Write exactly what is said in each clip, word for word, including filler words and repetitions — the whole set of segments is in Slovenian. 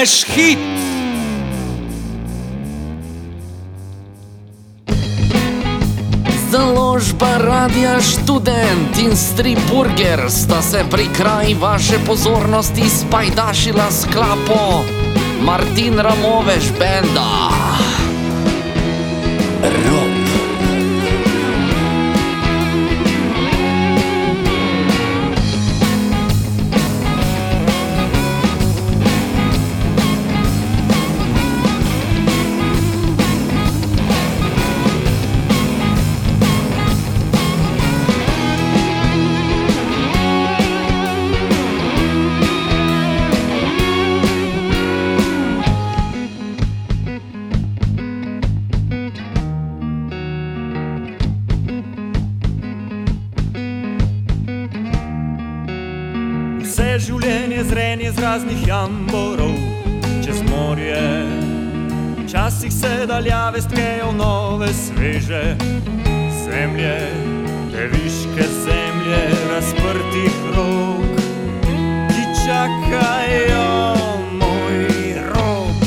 Flash hit. Založba Radia Študent in Striburger sta se pri kraji vaše pozornosti spajdašila s klapo Martin Ramoveš benda Rob. Vse življenje zrenje z raznih jamborov čez morje. Včasih se daljave stkejo nove sveže zemlje, deviške zemlje razprtih rok, ki čakajo moj rok.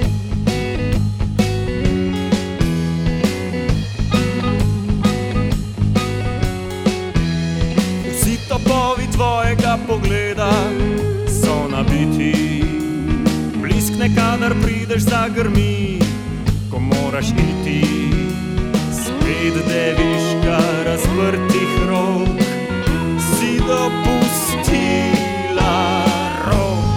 Vsi topovi tvojega pogleda so nabiti, bliskne, kadar prideš, zagrmi, ko moraš iti. Spet deviška razprtih rok si dopustila rok.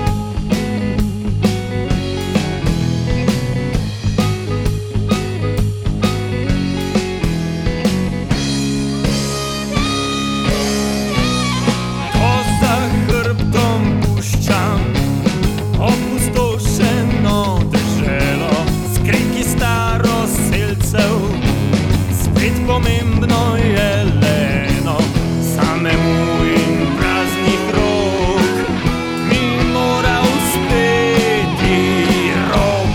Ko za hrbtom puščam opustošeno deželo s kriki staroselcev, spet pomembno je leno samemu in praznih rok mi mora uspeti rok,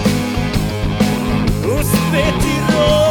uspeti rok.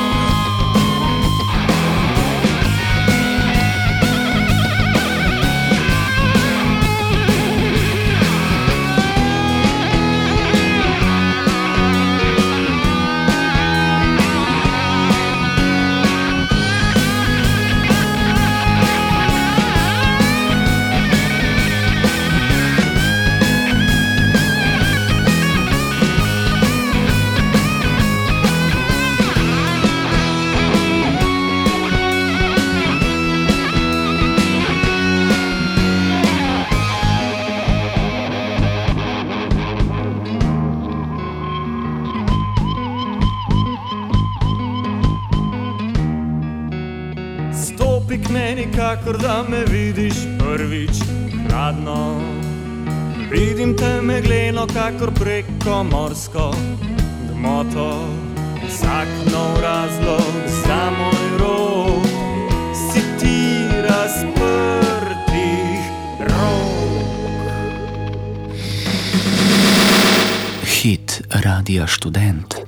Stopi k meni, kakor da me vidiš prvič hladno. Vidim te megleno, kakor preko morsko gmoto. Vsak nov razlog za moj rok si ti razprtih rok. Hit Radia Študent.